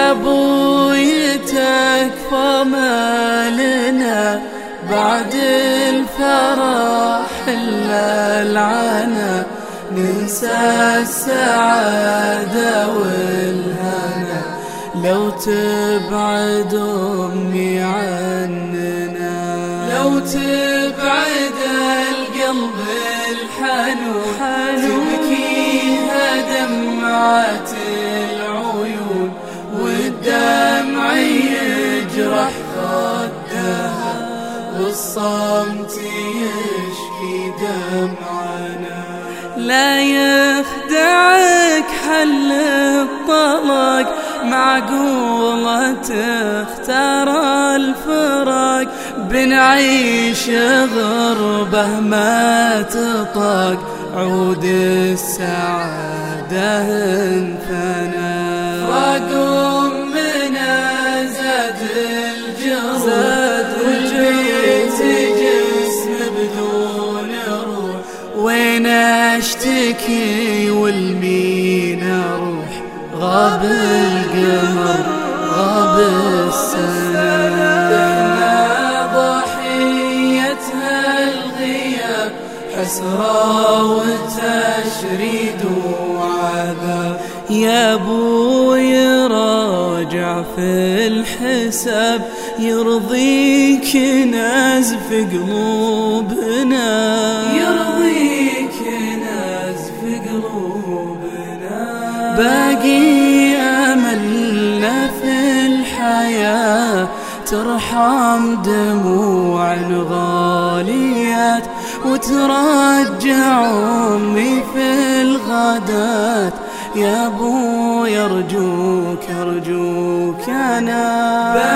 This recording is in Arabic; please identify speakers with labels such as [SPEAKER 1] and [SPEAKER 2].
[SPEAKER 1] يا ابوي تكفى ما لنا بعد الفرح إلا العنا، ننسى السعادة والهنا لو تبعد أمي عننا، لو تبعد القلب الحنون تبكيها دمعات العيون، والدمع يجرح خدها والصمت يشكي دمعنا. لا يخدعك حل الطلاق، معقولة تختار الفراق، بنعيش غربة ما تطاق، عود السعادة انفنا. فراق أمنا زاد الجروح، والبيت جسم بدون روح، وين اشتكي والمين اروح، غاب القمر غاب السنة، ضحيتها الغياب حسرة وتشريد وعذاب. يا ابوي راجع في الحساب، يرضيك نزف قلوبنا، يرضيك نزف قلوبنا. باقي أملنا في الحياة ترحم دموع الغاليات، وترجع أمي في الغدات. يا ابوي أرجوك أرجوك أنا